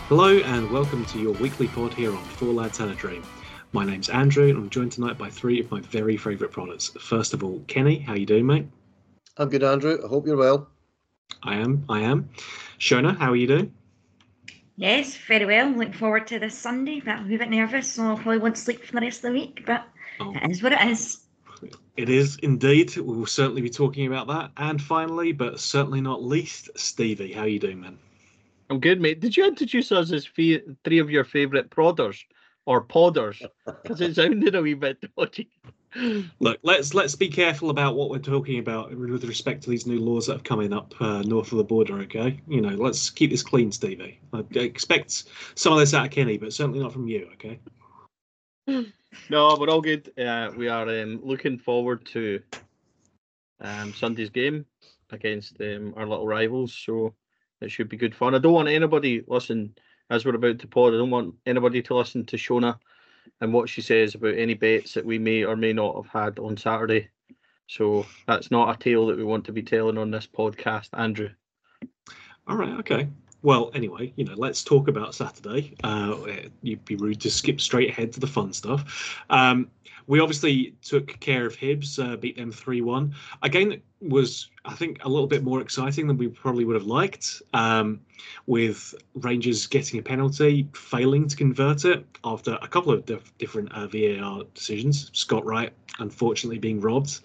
Hello and welcome to your weekly pod here on Four Lads and a Dream. My name's Andrew and I'm joined tonight by three of my very favourite products. First of all, Kenny, how you doing, mate? I'm good, Andrew. I hope you're well. I am. Shona, how are you doing? Yes, very well. Looking forward to this Sunday, but I'm a wee bit nervous, so I probably won't sleep for the rest of the week, but It is what it is. It is indeed. We will certainly be talking about that. And finally, but certainly not least, Stevie, how are you doing, man? I'm good, mate. Did you introduce us as three of your favourite prodders or podders? Because it sounded a wee bit dodgy. Look, let's be careful about what we're talking about with respect to these new laws that have coming up north of the border. Okay, let's keep this clean, Stevie. I expect some of this out of Kenny, but certainly not from you. Okay. No, we're all good. We are looking forward to Sunday's game against our little rivals. So it should be good fun. I don't want anybody as we're about to pod. I don't want anybody to listen to Shona and what she says about any bets that we may or may not have had on Saturday. So that's not a tale that we want to be telling on this podcast, Andrew. All right, okay. Well, anyway, let's talk about Saturday. You'd be rude to skip straight ahead to the fun stuff. We obviously took care of Hibs, beat them 3-1. A game that was, I think, a little bit more exciting than we probably would have liked, with Rangers getting a penalty, failing to convert it after a couple of different VAR decisions. Scott Wright, unfortunately, being robbed.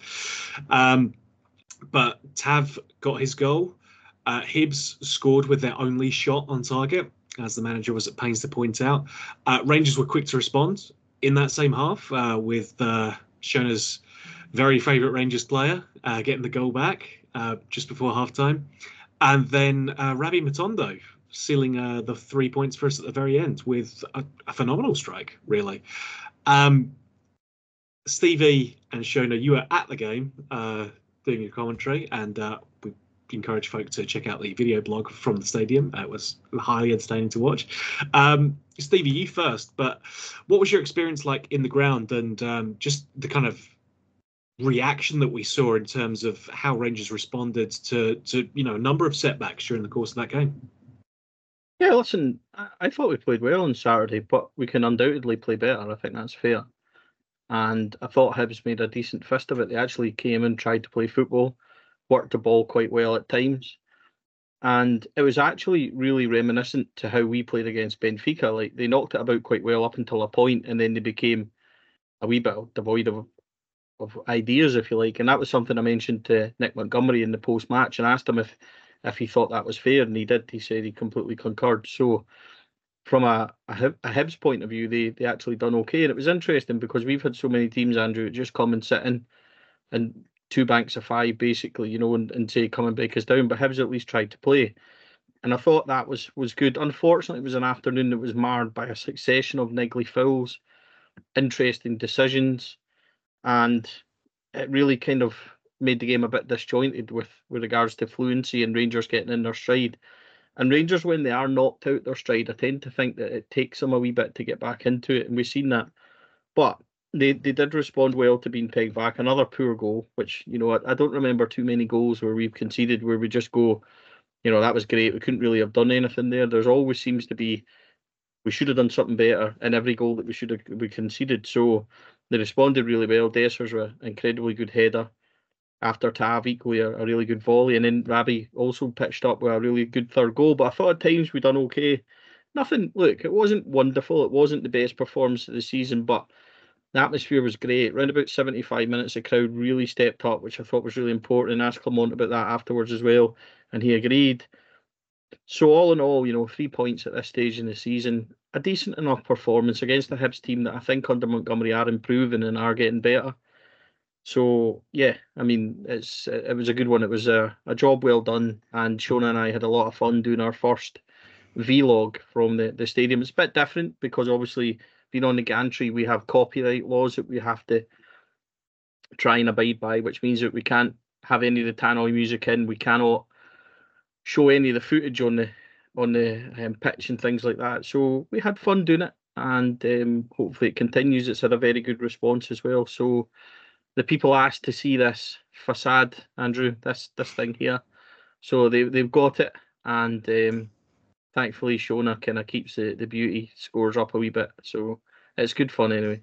But Tav got his goal. Hibs scored with their only shot on target, as the manager was at pains to point out. Rangers were quick to respond in that same half, with Shona's very favourite Rangers player getting the goal back just before half-time. And then Rabbi Matondo sealing the 3 points for us at the very end with a phenomenal strike, really. Stevie and Shona, you were at the game doing your commentary, and we encourage folk to check out the video blog from the stadium. It was highly entertaining to watch. Stevie, you first, but what was your experience like in the ground, and just the kind of reaction that we saw in terms of how Rangers responded to a number of setbacks during the course of that game? Yeah, listen, I thought we played well on Saturday, but we can undoubtedly play better. I think that's fair. And I thought Hibs made a decent fist of it. They actually came and tried to play football, worked the ball quite well at times. And it was actually really reminiscent to how we played against Benfica. Like, they knocked it about quite well up until a point, and then they became a wee bit devoid of ideas, if you like. And that was something I mentioned to Nick Montgomery in the post-match and asked him if he thought that was fair, and he did. He said he completely concurred. So from a Hibs point of view, they actually done okay. And it was interesting because we've had so many teams, Andrew, just come and sit in and two banks of five, basically, and say, come and break us down. But Hibs at least tried to play. And I thought that was good. Unfortunately, it was an afternoon that was marred by a succession of niggly fouls, interesting decisions, and it really kind of made the game a bit disjointed with regards to fluency and Rangers getting in their stride. And Rangers, when they are knocked out their stride, I tend to think that it takes them a wee bit to get back into it, and we've seen that. But they did respond well to being pegged back. Another poor goal, which, I don't remember too many goals where we've conceded where we just go, that was great. We couldn't really have done anything there. There's always seems to be, we should have done something better in every goal that we conceded. So they responded really well. Dessers were an incredibly good header after Tav, equally a really good volley, and then Rabbi also pitched up with a really good third goal. But I thought at times we done okay. Look, it wasn't wonderful. It wasn't the best performance of the season, but the atmosphere was great. Around about 75 minutes, the crowd really stepped up, which I thought was really important. And asked Clement about that afterwards as well, and he agreed. So all in all, 3 points at this stage in the season, a decent enough performance against a Hibs team that I think under Montgomery are improving and are getting better. So yeah, I mean, it was a good one. It was a job well done, and Shona and I had a lot of fun doing our first vlog from the stadium. It's a bit different because obviously being on the gantry, we have copyright laws that we have to try and abide by, which means that we can't have any of the tannoy music in. We cannot show any of the footage on the pitch and things like that. So we had fun doing it, and hopefully it continues. It's had a very good response as well. So the people asked to see this facade, Andrew, this thing here. So they've got it, and thankfully Shona kind of keeps the beauty scores up a wee bit. So it's good fun anyway.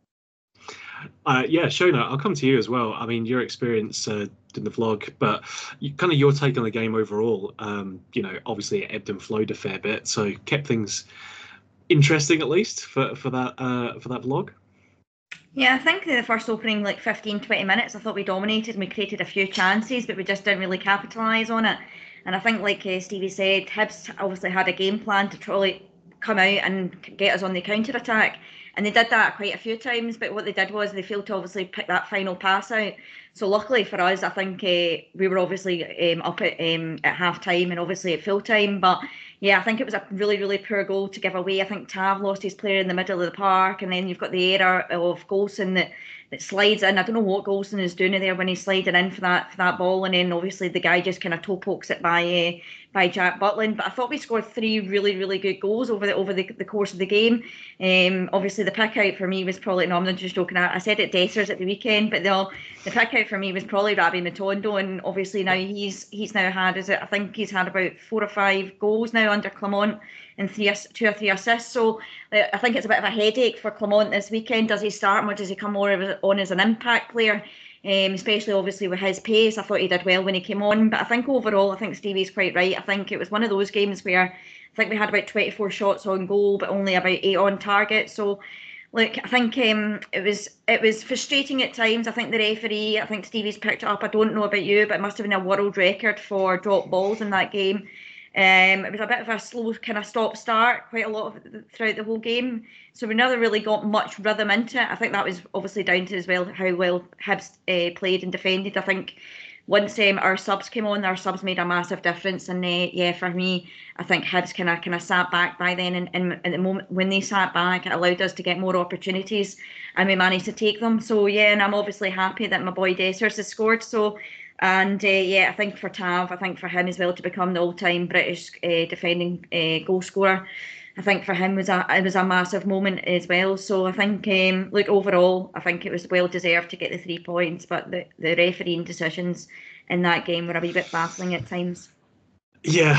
Yeah, Shona, I'll come to you as well. I mean, your experience in the vlog, but kind of your take on the game overall. Obviously it ebbed and flowed a fair bit, so kept things interesting at least for that vlog. Yeah, I think the first opening 15, 20 minutes, I thought we dominated and we created a few chances, but we just didn't really capitalise on it. And I think, like Stevie said, Hibs obviously had a game plan to try come out and get us on the counter attack. And they did that quite a few times, but what they did was they failed to obviously pick that final pass out. So luckily for us, I think we were obviously up at half time and obviously at full time. But yeah, I think it was a really, really poor goal to give away. I think Tav lost his player in the middle of the park, and then you've got the error of Golson that slides in. I don't know what Golson is doing there when he's sliding in for that ball, and then obviously the guy just kind of toe pokes it by Jack Butland. But I thought we scored 3 really, really good goals over the course of the game. Obviously the pick out for me was probably, no, I'm not just joking. I said it Dessers at the weekend, but the pick out for me was probably Rabbi Matondo, and obviously now he's now had, I think he's had about 4 or 5 goals now under Clement and 2 or 3 assists. So I think it's a bit of a headache for Clement this weekend. Does he start him or does he come more on as an impact player? Especially obviously with his pace. I thought he did well when he came on, but I think overall, I think Stevie's quite right. I think it was one of those games where I think we had about 24 shots on goal, but only about 8 on target. So, look, I think it was frustrating at times. I think the referee, I think Stevie's picked it up. I don't know about you, but it must have been a world record for drop balls in that game. It was a bit of a slow kind of stop-start quite a lot throughout the whole game. So we never really got much rhythm into it. I think that was obviously down to as well how well Hibs played and defended. I think once our subs came on, our subs made a massive difference. And yeah, for me, I think Hibs kind of sat back by then. And at the moment when they sat back, it allowed us to get more opportunities and we managed to take them. So yeah, and I'm obviously happy that my boy Dessers has scored. So. And yeah, I think for Tav, I think for him as well to become the all-time British defending goal scorer, I think for him it was a massive moment as well. So I think, look, overall, I think it was well deserved to get the 3 points, but the refereeing decisions in that game were a wee bit baffling at times. Yeah,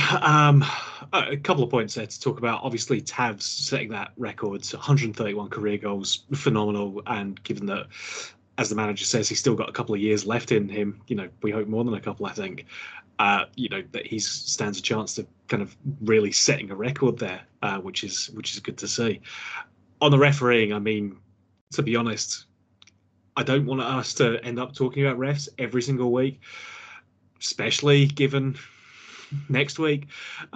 a couple of points there to talk about. Obviously, Tav's setting that record, 131 career goals, phenomenal. And given that, as the manager says, he's still got a couple of years left in him. We hope more than a couple, I think. That he stands a chance to kind of really setting a record there, which is good to see. On the refereeing, I mean, to be honest, I don't want us to end up talking about refs every single week, especially given next week.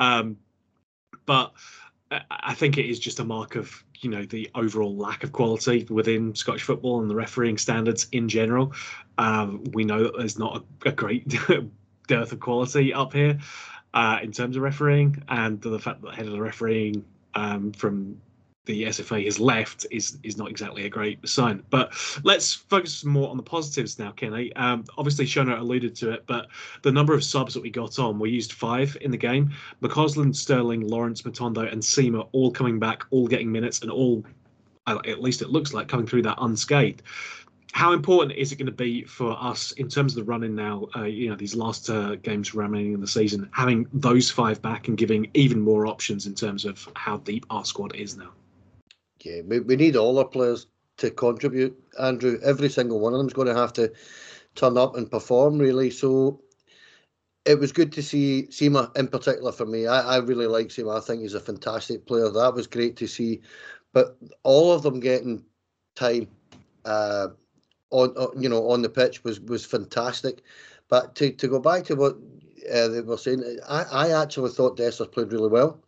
But I think it is just a mark of the overall lack of quality within Scottish football and the refereeing standards in general. We know that there's not a great dearth of quality up here in terms of refereeing, and the fact that the head of the refereeing from the SFA has left is not exactly a great sign. But let's focus more on the positives now, Kenny. Obviously, Shona alluded to it, but the number of subs that we got on, we used 5 in the game. McCausland, Sterling, Lawrence, Matondo, and Seema all coming back, all getting minutes, and all, at least it looks like, coming through that unscathed. How important is it going to be for us in terms of the run-in now, these last games remaining in the season, having those 5 back and giving even more options in terms of how deep our squad is now? Yeah, we need all our players to contribute, Andrew. Every single one of them is going to have to turn up and perform, really. So it was good to see Seema in particular for me. I really like Seema. I think he's a fantastic player. That was great to see. But all of them getting time on the pitch was fantastic. But to go back to what they were saying, I actually thought Dessers played really well.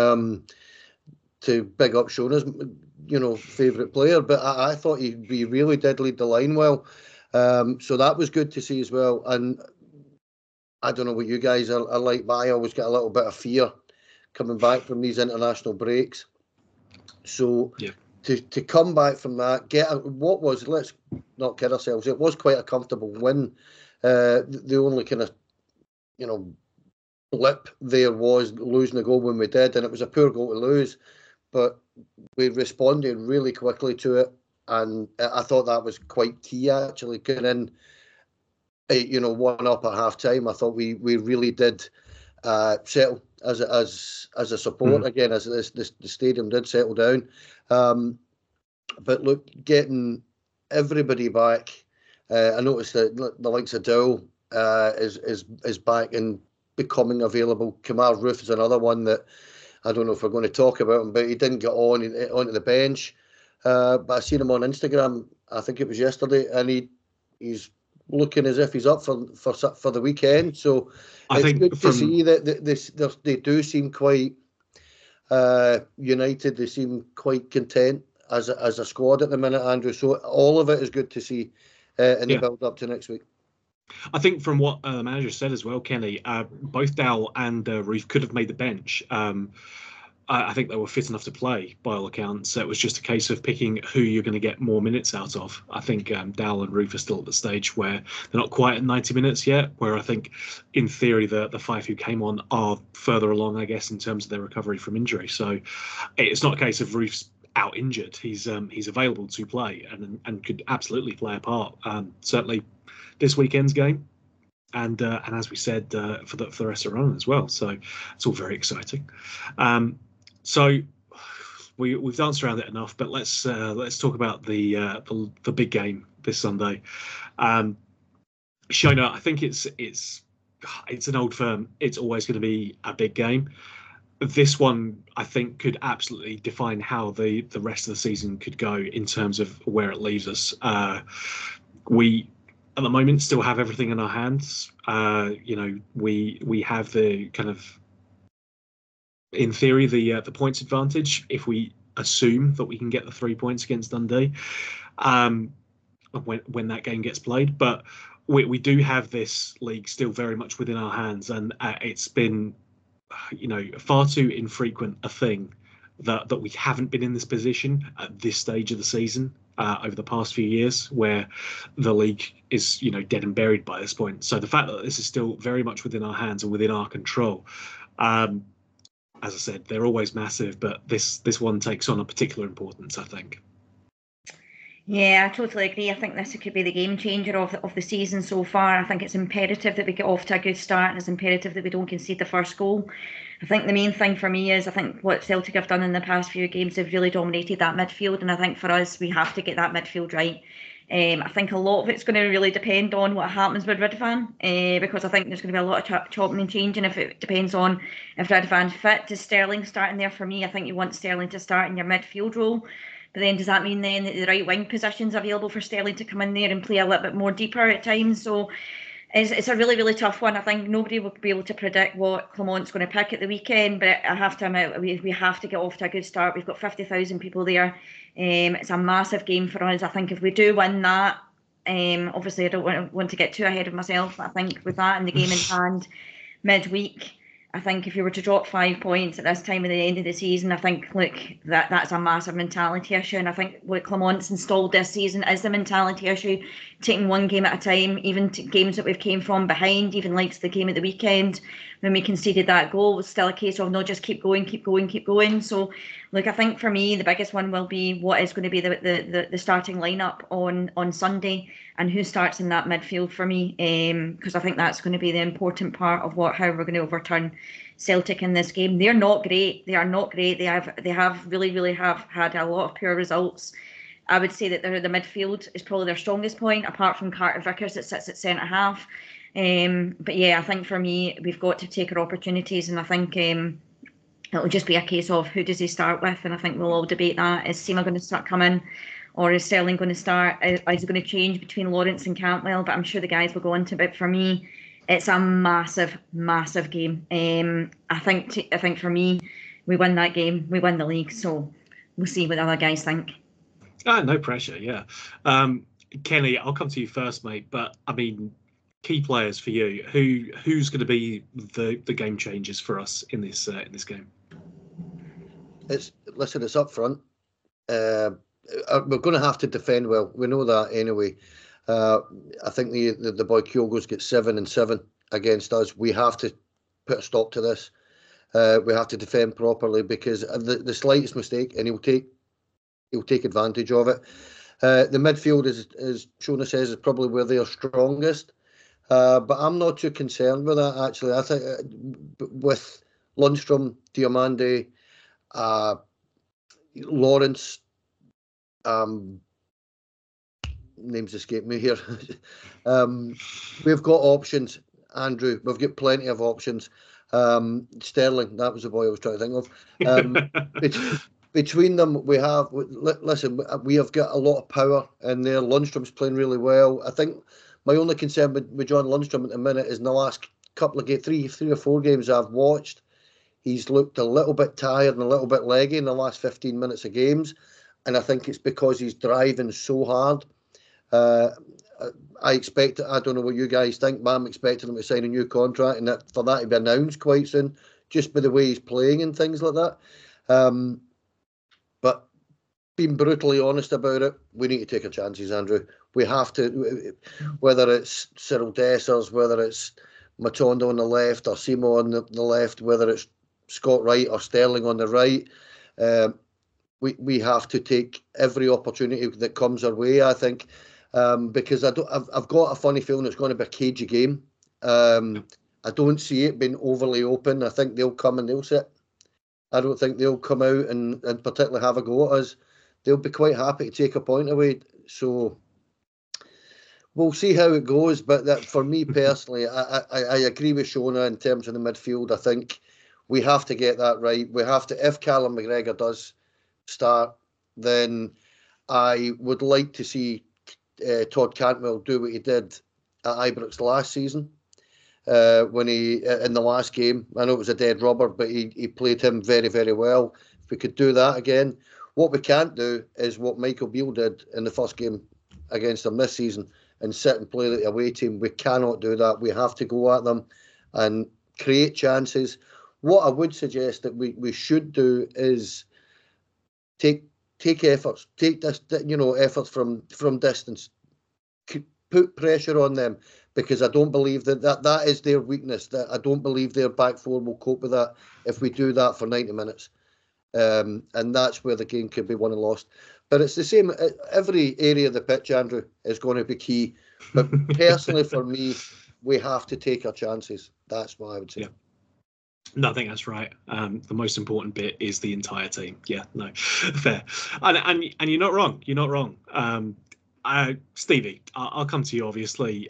To big up Shona's, favourite player, but I thought he really did lead the line well. So that was good to see as well. And I don't know what you guys are like, but I always get a little bit of fear coming back from these international breaks. So yeah. To come back from that, let's not kid ourselves, it was quite a comfortable win. The only kind of, blip there was losing the goal when we did, and it was a poor goal to lose. But we responded really quickly to it, and I thought that was quite key, actually, getting in, 1 up at half time. I thought we really did settle as a support again, as the stadium did settle down. But look, getting everybody back. I noticed that the likes of Dowell is back and becoming available. Kemar Roofe is another one that I don't know if we're going to talk about him, but he didn't get onto the bench. But I seen him on Instagram. I think it was yesterday, and he's looking as if he's up for the weekend. So it's good to see that they do seem quite united. They seem quite content as a squad at the minute, Andrew. So all of it is good to see in the build up to next week. I think from what the manager said as well, Kenny, both Dowell and Roofe could have made the bench. I think they were fit enough to play by all accounts. So it was just a case of picking who you're going to get more minutes out of. I think Dowell and Roofe are still at the stage where they're not quite at 90 minutes yet, where I think in theory the five who came on are further along, I guess, in terms of their recovery from injury. So it's not a case of Roofe's out injured. He's available to play and could absolutely play a part. Certainly this weekend's game, and as we said, for the rest of the run as well. So it's all very exciting. So we've danced around it enough, but let's talk about the big game this Sunday. Shona, I think it's an old firm. It's always going to be a big game. This one, I think, could absolutely define how the rest of the season could go in terms of where it leaves us. We, at the moment, still have everything in our hands. We have the kind of, in theory, the points advantage if we assume that we can get the 3 points against Dundee when that game gets played. But we do have this league still very much within our hands, and it's been far too infrequent a thing that we haven't been in this position at this stage of the season over the past few years, where the league is dead and buried by this point. So the fact that this is still very much within our hands and within our control, as I said, they're always massive, but this one takes on a particular importance, I think. Yeah, I totally agree. I think this could be the game changer of the season so far. I think it's imperative that we get off to a good start, and it's imperative that we don't concede the first goal. I think the main thing for me is I think what Celtic have done in the past few games, they've really dominated that midfield, and I think for us, we have to get that midfield right. I think a lot of it's going to really depend on what happens with Ridvan, because I think there's going to be a lot of chopping and changing. If it depends on if Ridvan's fit, does Sterling start in there? For me, I think you want Sterling to start in your midfield role. But then does that mean then that the right wing position's available for Sterling to come in there and play a little bit more deeper at times? So it's a really, really tough one. I think nobody will be able to predict what Clemont's going to pick at the weekend, but I have to admit, we have to get off to a good start. We've got 50,000 people there. It's a massive game for us. I think if we do win that, obviously I don't want to get too ahead of myself, but I think with that and the game in hand midweek, I think if you were to drop 5 points at this time of the end of the season, I think, look, that's a massive mentality issue. And I think what Clemont's installed this season is the mentality issue, taking one game at a time, even games that we've came from behind, even like the game at the weekend when we conceded that goal, it was still a case of no, just keep going. So, look, I think for me, the biggest one will be what is going to be the starting lineup on Sunday and who starts in that midfield for me, because I think that's going to be the important part of how we're going to overturn Celtic in this game. They're not great. They are not great. They have really have had a lot of poor results. I would say that the midfield is probably their strongest point, apart from Carter Vickers that sits at centre half. But yeah, I think for me, we've got to take our opportunities, and I think it'll just be a case of who does he start with, and I think we'll all debate that. Is Sima going to start coming, or is Sterling going to start? Is it going to change between Lawrence and Cantwell? But I'm sure the guys will go into it. But for me, it's a massive game. I think for me, we win that game, we win the league. So we'll see what other guys think. No pressure, yeah. Kenny, I'll come to you first, mate. But I mean, key players for you. Who's going to be the game changers for us in this game? It's up front. We're going to have to defend well. We know that anyway. I think the boy Kyogo's got 7 and 7 against us. We have to put a stop to this. We have to defend properly, because the slightest mistake, and he'll take advantage of it. The midfield, as Shona says, is probably where they are strongest. But I'm not too concerned with that, actually. I think with Lundstrom, Diomande, Lawrence, names escape me here. We've got options, Andrew. We've got plenty of options. Sterling, that was the boy I was trying to think of. Between them, we have. Listen, we have got a lot of power in there. Lundstrom's playing really well. I think my only concern with John Lundstrom at the minute is in the last couple of games, three or four games I've watched, he's looked a little bit tired and a little bit leggy in the last 15 minutes of games. And I think it's because he's driving so hard. I expect, I don't know what you guys think, but I'm expecting him to sign a new contract and for that to be announced quite soon, just by the way he's playing and things like that. But being brutally honest about it, we need to take our chances, Andrew. We have to, whether it's Cyril Dessers, whether it's Matondo on the left or Simo on the left, whether it's Scott Wright or Sterling on the right, we have to take every opportunity that comes our way, I think, because I've got a funny feeling it's going to be a cagey game. I don't see it being overly open. I think they'll come and they'll sit. I don't think they'll come out and particularly have a go at us. They'll be quite happy to take a point away. So we'll see how it goes. But that, for me personally, I agree with Shona in terms of the midfield. I think we have to get that right. We have to. If Callum McGregor does start, then I would like to see Todd Cantwell do what he did at Ibrox last season. When he in the last game, I know it was a dead rubber, but he played him very, very well. If we could do that again, what we can't do is what Michael Beale did in the first game against them this season and sit and play the away team. We cannot do that. We have to go at them and create chances. What I would suggest that we should do is take efforts, take this, efforts from distance, put pressure on them. Because I don't believe that is their weakness. That I don't believe their back four will cope with that if we do that for 90 minutes. And that's where the game could be won and lost. But it's the same. Every area of the pitch, Andrew, is going to be key. But personally, for me, we have to take our chances. That's what I would say. Yeah. No, I think that's right. The most important bit is the entire team. Yeah, no, fair. And you're not wrong. You're not wrong. Stevie, I'll come to you. Obviously,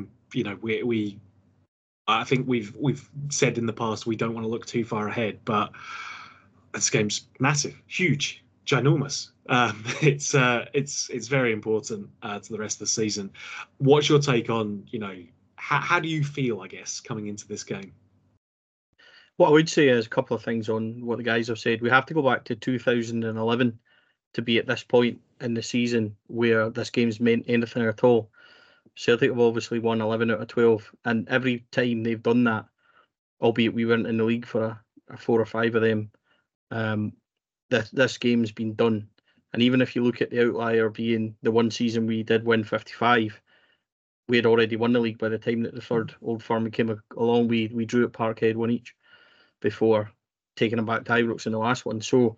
I think we've said in the past we don't want to look too far ahead, but this game's massive, huge, ginormous. It's very important to the rest of the season. What's your take on how do you feel, I guess, coming into this game? What I would say is a couple of things on what the guys have said. We have to go back to 2011 to be at this point in the season where this game's meant anything at all. Celtic have obviously won 11 out of 12, and every time they've done that, albeit we weren't in the league for a 4 or 5 of them, this game's been done. And even if you look at the outlier being the one season we did win 55, we had already won the league by the time that the third Old Firm came along. We drew at Parkhead 1 each before taking them back to Ibrox in the last one. So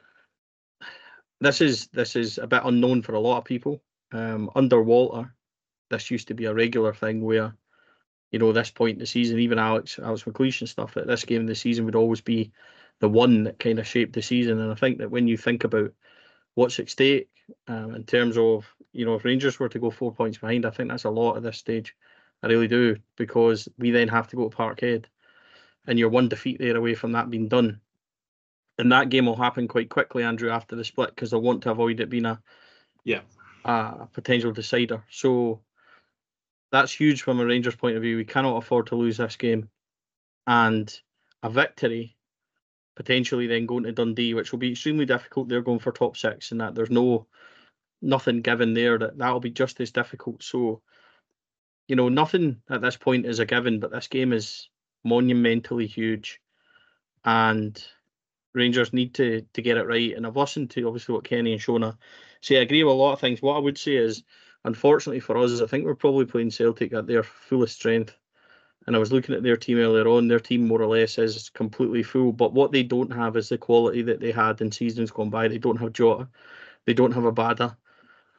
this is a bit unknown for a lot of people. Under Walter, this used to be a regular thing where, this point in the season, even Alex McLeish and stuff, that this game of the season would always be the one that kind of shaped the season. And I think that when you think about what's at stake in terms of, if Rangers were to go 4 points behind, I think that's a lot at this stage. I really do, because we then have to go to Parkhead and you're one defeat there away from that being done. And that game will happen quite quickly, Andrew, after the split, because I want to avoid it being a potential decider. So that's huge from a Rangers point of view. We cannot afford to lose this game. And a victory, potentially then going to Dundee, which will be extremely difficult. They're going for top 6, and that there's nothing given there. That'll be just as difficult. So, nothing at this point is a given, but this game is monumentally huge. And Rangers need to get it right. And I've listened to obviously what Kenny and Shona say. I agree with a lot of things. What I would say is, unfortunately for us, I think we're probably playing Celtic at their fullest strength. And I was looking at their team earlier on. Their team more or less is completely full. But what they don't have is the quality that they had in seasons gone by. They don't have Jota. They don't have Abada.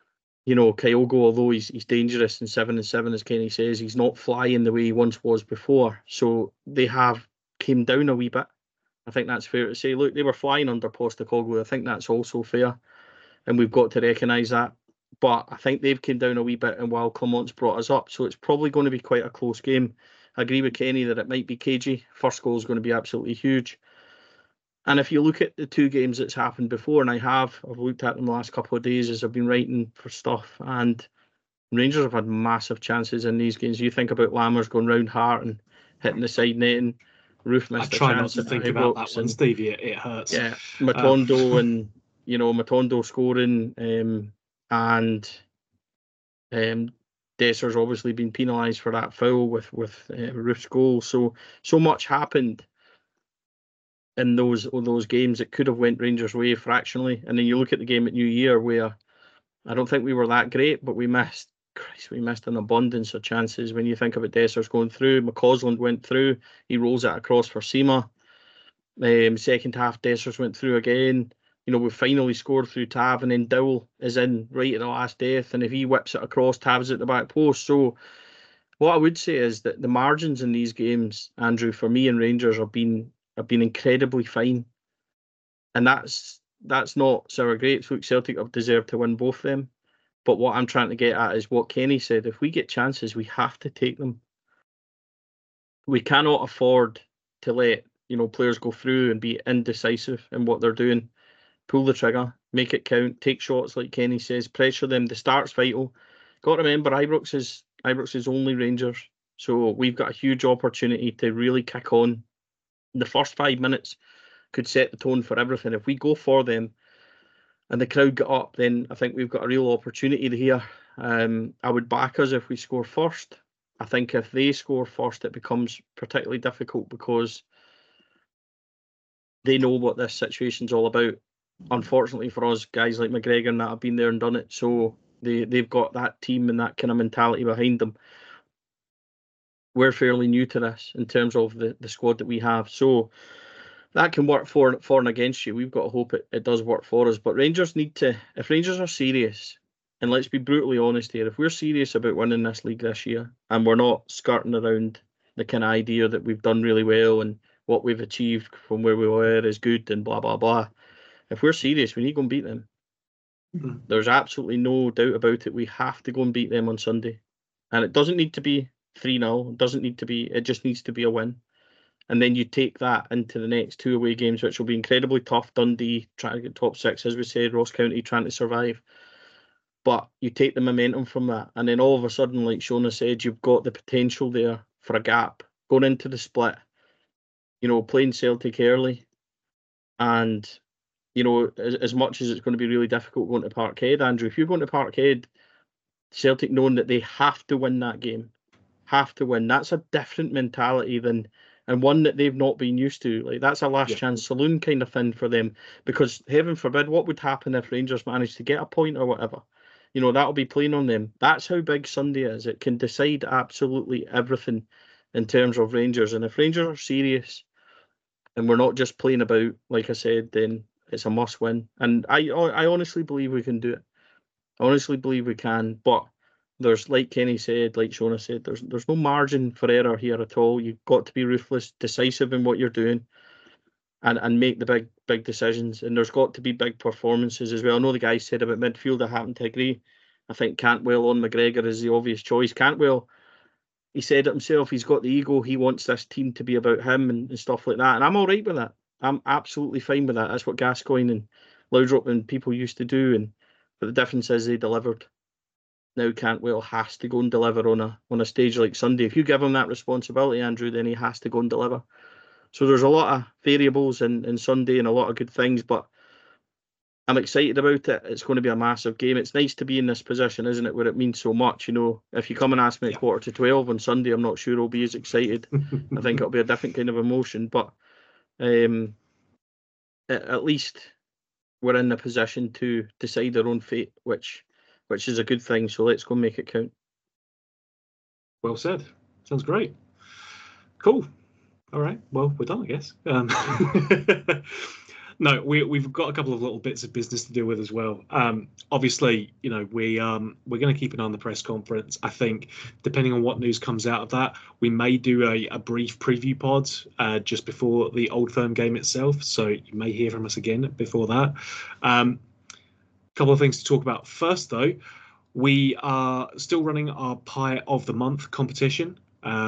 Kyogo, although he's dangerous in 7-7, as Kenny says, he's not flying the way he once was before. So they have came down a wee bit. I think that's fair to say. Look, they were flying under Postecoglou. I think that's also fair, and we've got to recognise that. But I think they've came down a wee bit, and while Clermont's brought us up, so it's probably going to be quite a close game. I agree with Kenny that it might be cagey. First goal is going to be absolutely huge. And if you look at the two games that's happened before, and I've looked at them the last couple of days as I've been writing for stuff, and Rangers have had massive chances in these games. You think about Lammers going round Hart and hitting the side netting. Roof missed I try not chance to think about that one, Stevie. It hurts. Yeah, Matondo and Matondo scoring, and Desser's obviously been penalised for that foul with Roof's goal. So much happened in those games. It could have went Rangers' way fractionally. And then you look at the game at New Year, where I don't think we were that great, but we missed an abundance of chances. When you think about Dessers going through, McCausland went through, he rolls it across for Sima. Second half, Dessers went through again. We finally scored through Tav, and then Dowell is in right at the last death, and if he whips it across, Tav's at the back post. So what I would say is that the margins in these games, Andrew, for me and Rangers have been incredibly fine, and that's not sour grapes. Look, Celtic have deserved to win both of them, but what I'm trying to get at is what Kenny said. If we get chances, we have to take them. We cannot afford to let players go through and be indecisive in what they're doing. Pull the trigger, make it count, take shots like Kenny says, pressure them. The start's vital. Got to remember, Ibrox is only Rangers, so we've got a huge opportunity to really kick on. The first 5 minutes could set the tone for everything. If we go for them and the crowd get up, then I think we've got a real opportunity here. I would back us if we score first. I think if they score first, it becomes particularly difficult because they know what this situation's all about. Unfortunately for us, guys like McGregor and that have been there and done it, so they've got that team and that kind of mentality behind them. We're fairly new to this in terms of the squad that we have, so that can work for and against you. We've got to hope it does work for us. But Rangers need to, if Rangers are serious, and let's be brutally honest here, if we're serious about winning this league this year, and we're not skirting around the kind of idea that we've done really well and what we've achieved from where we were is good and blah, blah, blah. If we're serious, we need to go and beat them. Mm-hmm. There's absolutely no doubt about it. We have to go and beat them on Sunday. And it doesn't need to be 3-0. It just needs to be a win. And then you take that into the next two away games, which will be incredibly tough. Dundee trying to get top 6, as we said, Ross County trying to survive. But you take the momentum from that. And then all of a sudden, like Shona said, you've got the potential there for a gap. Going into the split, playing Celtic early. And as much as it's going to be really difficult going to Parkhead, Andrew, if you're going to Parkhead, Celtic knowing that they have to win that game, that's a different mentality and one that they've not been used to. Like, that's a last chance saloon kind of thing for them, because heaven forbid, what would happen if Rangers managed to get a point or whatever? That'll be playing on them. That's how big Sunday is. It can decide absolutely everything in terms of Rangers. And if Rangers are serious and we're not just playing about, like I said, then it's a must win. And I honestly believe we can do it. I honestly believe we can. But there's, like Kenny said, like Shona said, there's no margin for error here at all. You've got to be ruthless, decisive in what you're doing, and make the big decisions. And there's got to be big performances as well. I know the guy said about midfield. I happen to agree. I think Cantwell on McGregor is the obvious choice. Cantwell, he said it himself, he's got the ego. He wants this team to be about him and stuff like that. And I'm all right with that. I'm absolutely fine with that. That's what Gascoigne and Laudrup and people used to do. But the difference is they delivered. Now Cantwell has to go and deliver on a stage like Sunday. If you give him that responsibility, Andrew, then he has to go and deliver. So there's a lot of variables in Sunday and a lot of good things, but I'm excited about it. It's going to be a massive game. It's nice to be in this position, isn't it, where it means so much. If you come and ask me at 11:45 on Sunday, I'm not sure I'll be as excited. I think it'll be a different kind of emotion, but at least we're in the position to decide our own fate, which is a good thing. So let's go and make it count. Well said. Sounds great. Cool. All right. Well, we're done, I guess. No, we've got a couple of little bits of business to deal with as well. Obviously, you know, we're going to keep an eye on the press conference. I think, depending on what news comes out of that, we may do a brief preview pod just before the Old Firm game itself. So you may hear from us again before that. Couple of things to talk about. First, though, we are still running our Pie of the Month competition.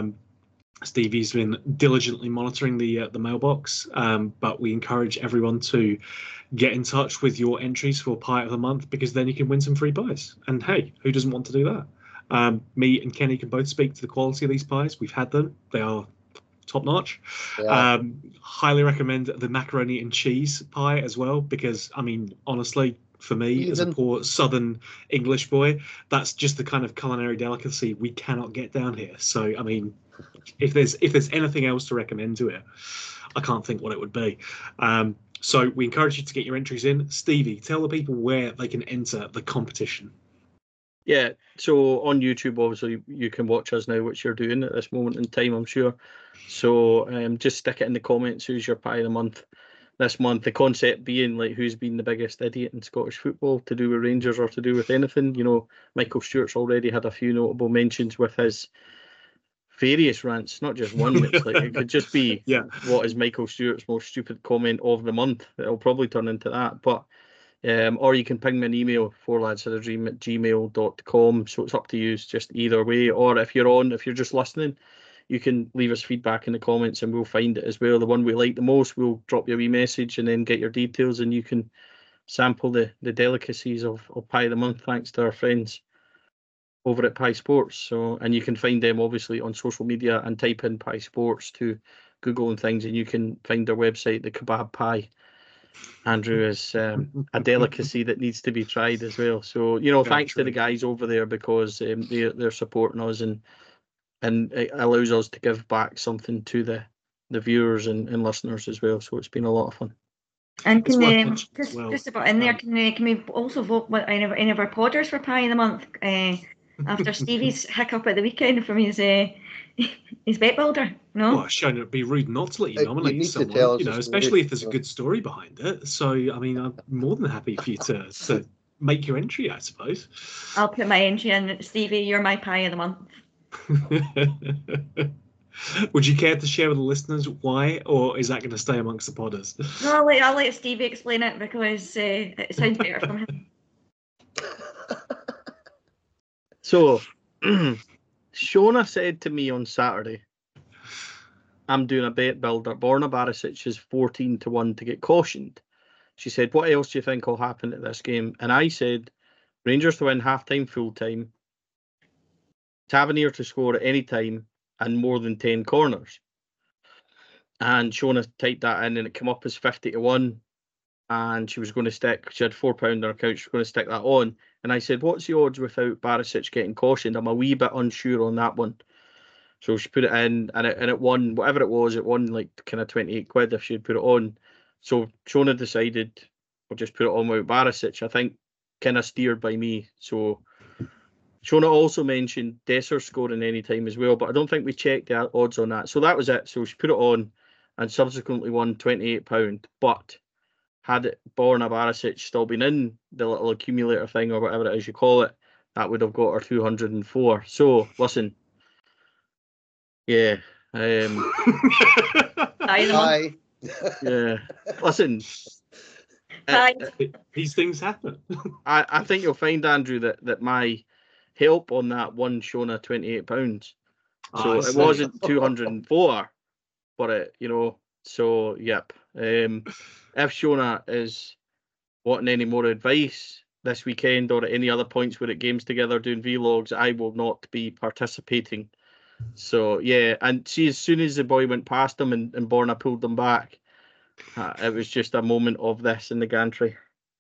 Stevie's been diligently monitoring the mailbox, but we encourage everyone to get in touch with your entries for Pie of the Month, because then you can win some free pies. And hey, who doesn't want to do that? Me and Kenny can both speak to the quality of these pies. We've had them. They are top notch. Yeah. Highly recommend the macaroni and cheese pie as well, because, I mean, honestly, for me, as a poor Southern English boy, that's just the kind of culinary delicacy we cannot get down here. So, I mean, if there's anything else to recommend to it, I can't think what it would be. So we encourage you to get your entries in. Stevie, tell the people where they can enter the competition. Yeah, so on YouTube, obviously, you can watch us now, which you're doing at this moment in time, I'm sure. So just stick it in the comments, who's your Pie of the Month this month. The concept being, like, who's been the biggest idiot in Scottish football to do with Rangers or to do with anything. You know, Michael Stewart's already had a few notable mentions with his various rants, not just one. It's like, it could just be, what is Michael Stewart's most stupid comment of the month? It'll probably turn into that. But or you can ping me an email, 4ladshadadream@gmail.com. So it's up to you, just either way. Or if you're just listening, you can leave us feedback in the comments and we'll find it as well. The one we like the most, we'll drop you a wee message and then get your details, and you can sample the delicacies of Pie of the Month, thanks to our friends over at Pie Sports. So, and you can find them obviously on social media and type in Pie Sports to Google and things, and you can find their website. The kebab pie, Andrew, is a delicacy that needs to be tried as well. So, you know, thanks to the guys over there, because they're supporting us, and it allows us to give back something to the viewers and listeners as well. So it's been a lot of fun. And can just about in there, can we also vote with any of our podders for Pie of the Month after Stevie's hiccup at the weekend from his bet builder? No. Well, Shane, it'd be rude not to let you nominate someone, you know, especially if there's a good story behind it. So, I mean, I'm more than happy for you to make your entry, I suppose. I'll put my entry in. Stevie, you're my Pie of the Month. Would you care to share with the listeners why, or is that going to stay amongst the podders? No, I'll let Stevie explain it, because it sounds better from him. So, Shona said to me on Saturday, I'm doing a bet builder. Borna Barisic is 14-1 to get cautioned. She said, what else do you think will happen at this game? And I said, Rangers to win half-time, full-time, Tavernier to score at any time, and more than 10 corners. And Shona typed that in, and it came up as 50-1. And she was going to stick, she had £4 on her account, she was going to stick that on. And I said, what's the odds without Barisic getting cautioned? I'm a wee bit unsure on that one. So she put it in, and it won, whatever it was, it won like kind of 28 quid if she'd put it on. So Shona decided, we'll just put it on with Barisic, I think, kind of steered by me. So Shona also mentioned Dessers scoring any time as well, but I don't think we checked the odds on that. So that was it. So she put it on and subsequently won £28. But had it Borna Barisic still been in the little accumulator thing, or whatever it is you call it, that would have got her 204. So listen, yeah, Aye. yeah. Listen, these things happen. I think you'll find, Andrew, that my help on that won Shona £28. So it wasn't 204, but it, you know. So yep. If Shona is wanting any more advice this weekend or at any other points we're at games together doing vlogs, I will not be participating. So yeah, and see, as soon as the boy went past him and Borna pulled them back, it was just a moment of this in the gantry.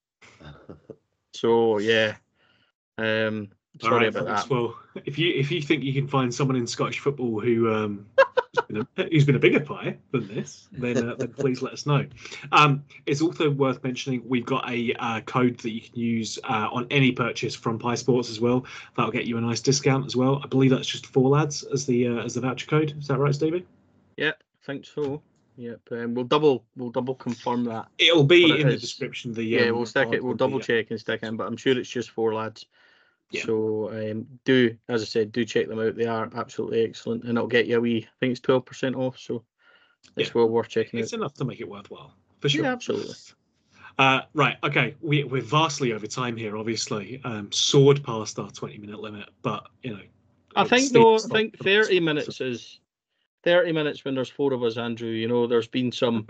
So yeah, sorry about that. Well, if you think you can find someone in Scottish football who who's been a bigger pie than this, then please let us know. It's also worth mentioning we've got a code that you can use on any purchase from Pie Sports as well. That'll get you a nice discount as well. I believe that's just 4lads as the voucher code. Is that right, Stevie? Yeah, I think so. Yep. We'll double confirm that. It'll be But in the description. We'll stick it. We'll double check and stick it in. But I'm sure it's just 4 lads. Yeah. So do, as I said, do check them out. They are absolutely excellent, and it'll get you I think it's 12% off. So it's well worth checking out. It's enough to make it worthwhile, for sure. Yeah, absolutely. Right, okay, we're vastly over time here, obviously. Soared past our 20-minute limit, but I think 30 minutes is 30 minutes when there's 4 of us, Andrew. There's been some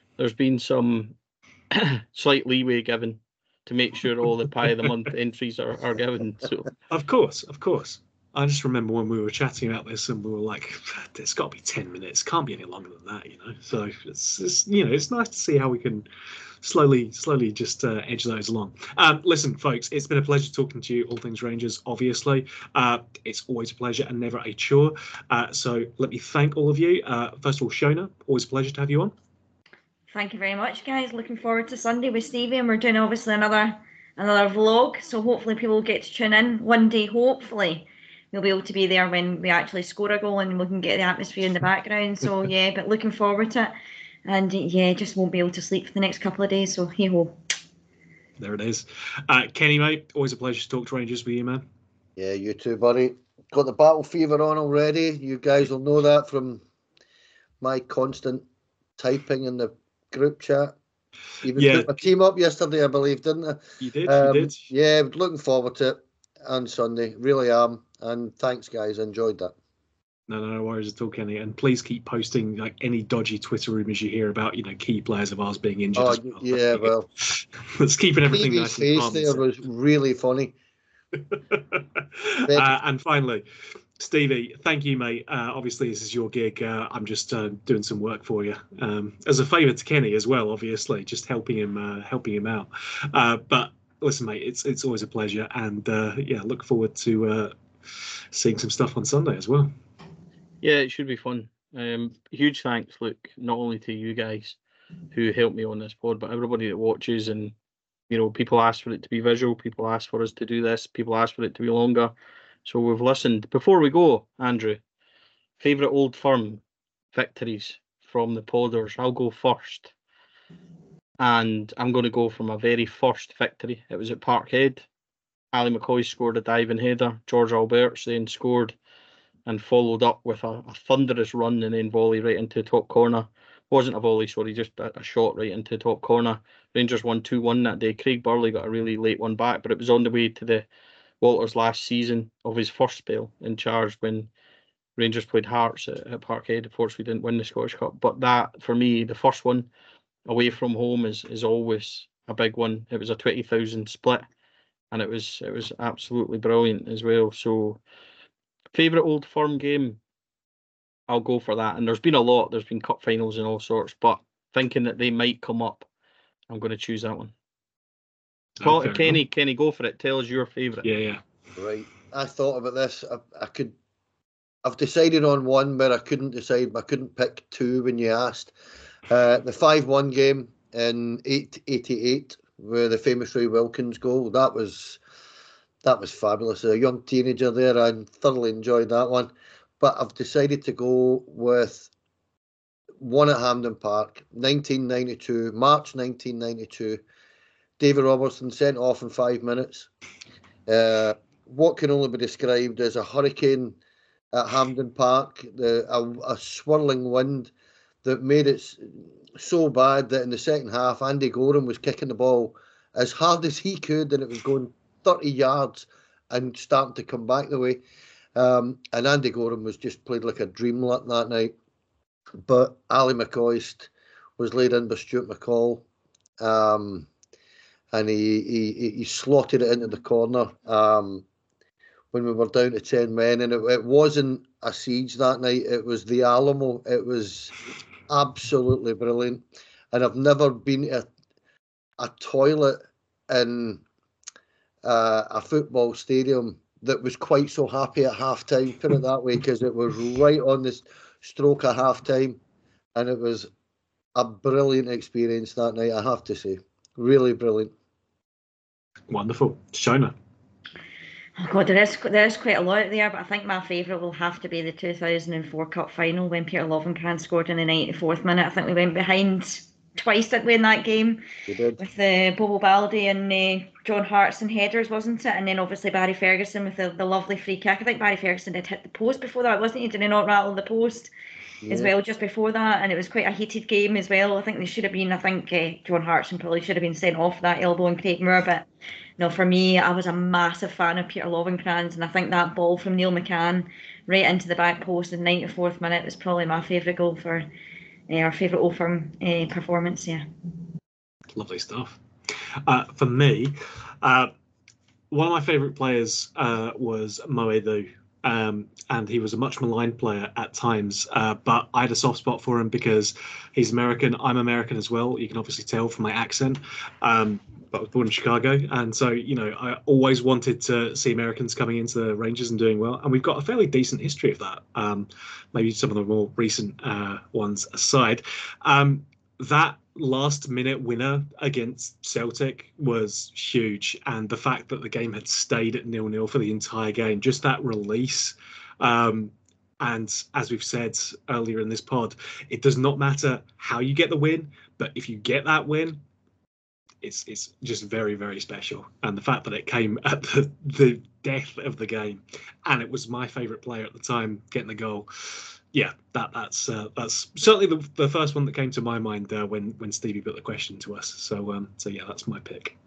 slight leeway given to make sure all the pie of the month entries are given. So of course. I just remember when we were chatting about this, and we were like, "It's got to be 10 minutes. Can't be any longer than that." So it's nice to see how we can slowly just edge those along. Listen, folks, it's been a pleasure talking to you, all things Rangers. Obviously, it's always a pleasure and never a chore. So let me thank all of you. First of all, Shona, always a pleasure to have you on. Thank you very much, guys. Looking forward to Sunday with Stevie, and we're doing obviously another vlog. So hopefully people will get to tune in one day. Hopefully we'll be able to be there when we actually score a goal and we can get the atmosphere in the background. So yeah, but looking forward to it. And yeah, just won't be able to sleep for the next couple of days. So hey ho. There it is. Kenny, mate, always a pleasure to talk to Rangers with you, man. Yeah, you too, buddy. Got the battle fever on already. You guys will know that from my constant typing in the group chat. Even put my team up yesterday, I believe, didn't I? You did. Yeah, looking forward to it on Sunday. Really am. And thanks, guys. Enjoyed that. No worries at all, Kenny. And please keep posting like any dodgy Twitter rumors you hear about, key players of ours being injured. Oh, well. Yeah, well, let's keep everything Stevie's nice and calm. face there was really funny. And finally, Stevie, thank you, mate. Obviously, this is your gig. I'm just doing some work for you as a favour to Kenny as well. Obviously, just helping him out. But listen, mate, it's always a pleasure, and look forward to seeing some stuff on Sunday as well. Yeah, it should be fun. Huge thanks, Luke, not only to you guys who helped me on this pod, but everybody that watches. And people ask for it to be visual, people ask for us to do this, people ask for it to be longer, so we've listened. Before we go, Andrew, favourite Old Firm victories from the podders? I'll go first, and I'm going to go for my very first victory. It was at Parkhead. Ali McCoy scored a diving header. George Alberts then scored and followed up with a thunderous run and then volley right into the top corner. Wasn't a volley, sorry, just a shot right into the top corner. Rangers won 2-1 that day. Craig Burley got a really late one back, but it was on the way to the Walters' last season of his first spell in charge when Rangers played Hearts at Parkhead. Of course, we didn't win the Scottish Cup, but that, for me, the first one away from home is always a big one. It was a 20,000 split, and it was absolutely brilliant as well. So, favourite Old Firm game, I'll go for that. And there's been a lot. There's been cup finals and all sorts, but thinking that they might come up, I'm going to choose that one. Well, Kenny, go for it. Tell us your favourite. Yeah. Right. I thought about this. I've decided on one, but I couldn't decide. I couldn't pick two when you asked. The 5-1 game in 88, where the famous Ray Wilkins goal. That was fabulous. A young teenager there. I thoroughly enjoyed that one. But I've decided to go with one at Hampden Park, 1992, March 1992. David Robertson sent off in 5 minutes. What can only be described as a hurricane at Hampden Park, a swirling wind that made it so bad that in the second half, Andy Gorham was kicking the ball as hard as he could, and it was going 30 yards and starting to come back the way. And Andy Gorham was just played like a dream that night. But Ali McCoist was laid in by Stuart McCall. And he slotted it into the corner when we were down to 10 men. And it wasn't a siege that night. It was the Alamo. It was absolutely brilliant. And I've never been to a toilet in a football stadium that was quite so happy at half-time, put it that way, because it was right on the stroke of half-time. And it was a brilliant experience that night, I have to say. Really brilliant. Wonderful. Shona. Oh God, there is quite a lot there, but I think my favourite will have to be the 2004 Cup final when Peter Lovenkrands scored in the 94th minute. I think we went behind twice, didn't we, in that game? We did. With the Bobo Baldi and John Hartson headers, wasn't it? And then obviously Barry Ferguson with the lovely free kick. I think Barry Ferguson did hit the post before that, wasn't he? Did he not rattle the post as well just before that? And it was quite a heated game as well. I think they should have been, John Hartson probably should have been sent off that elbow in Craig Moore, but no, for me, I was a massive fan of Peter Lovenkrands, and I think that ball from Neil McCann right into the back post in the 94th minute was probably my favourite goal for our favourite Old Firm performance, yeah. Lovely stuff. For me, one of my favourite players was Mo Edu, and he was a much maligned player at times, but I had a soft spot for him because he's American. I'm American as well. You can obviously tell from my accent. But I was born in Chicago, and so I always wanted to see Americans coming into the Rangers and doing well, and we've got a fairly decent history of that. Maybe some of the more recent ones aside, that last-minute winner against Celtic was huge, and the fact that the game had stayed at 0-0 for the entire game, just that release. And as we've said earlier in this pod, it does not matter how you get the win, but if you get that win, it's just very, very special. And the fact that it came at the death of the game, and it was my favourite player at the time getting the goal. Yeah, that's certainly the first one that came to my mind when Stevie put the question to us. So yeah, that's my pick.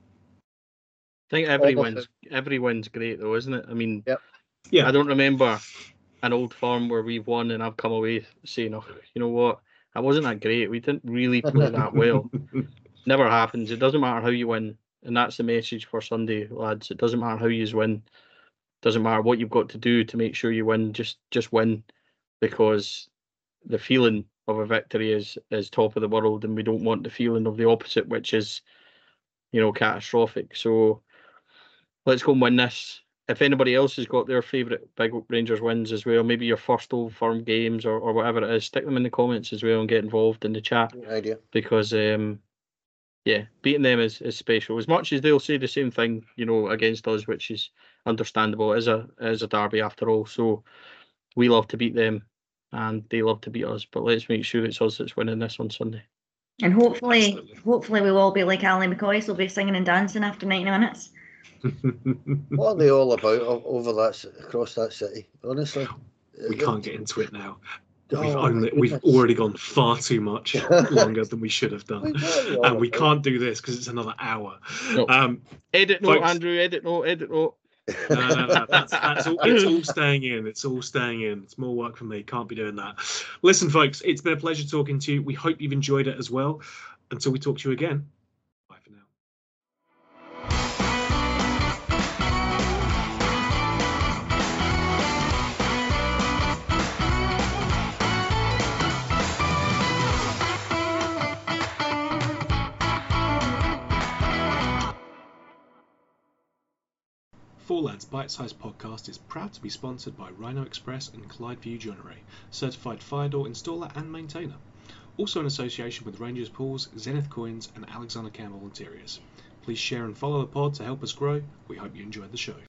I think every win's great though, isn't it? I mean, yeah. I don't remember an Old Firm where we've won and I've come away saying, oh, you know what, that wasn't that great. We didn't really play that well. Never happens. It doesn't matter how you win, and that's the message for Sunday, lads. It doesn't matter how you win. It doesn't matter what you've got to do to make sure you win. Just win, because the feeling of a victory is top of the world, and we don't want the feeling of the opposite, which is, catastrophic. So let's go and win this. If anybody else has got their favourite big Rangers wins as well, maybe your first Old Firm games or whatever it is, stick them in the comments as well and get involved in the chat. Good idea. Because yeah, beating them is special. As much as they'll say the same thing, against us, which is understandable. It is a derby after all. So we love to beat them, and they love to beat us. But let's make sure it's us that's winning this on Sunday. And hopefully we'll all be like Ali McCoy, so we'll be singing and dancing after 90 minutes. What are they all about over across that city? Honestly, we can't get into it now. We've already gone far too much longer than we should have done, and we can't do this because it's another hour. No. Edit note, Andrew. Edit note. No. That's all. It's all staying in. It's all staying in. It's more work for me. Can't be doing that. Listen, folks, it's been a pleasure talking to you. We hope you've enjoyed it as well. Until we talk to you again. Bye for now. Four Lads Bite-Sized Podcast is proud to be sponsored by Rhino Express and Clydeview Joinery, certified fire door installer and maintainer. Also in association with Rangers Pools, Zenith Coins and Alexander Campbell Interiors. Please share and follow the pod to help us grow. We hope you enjoyed the show.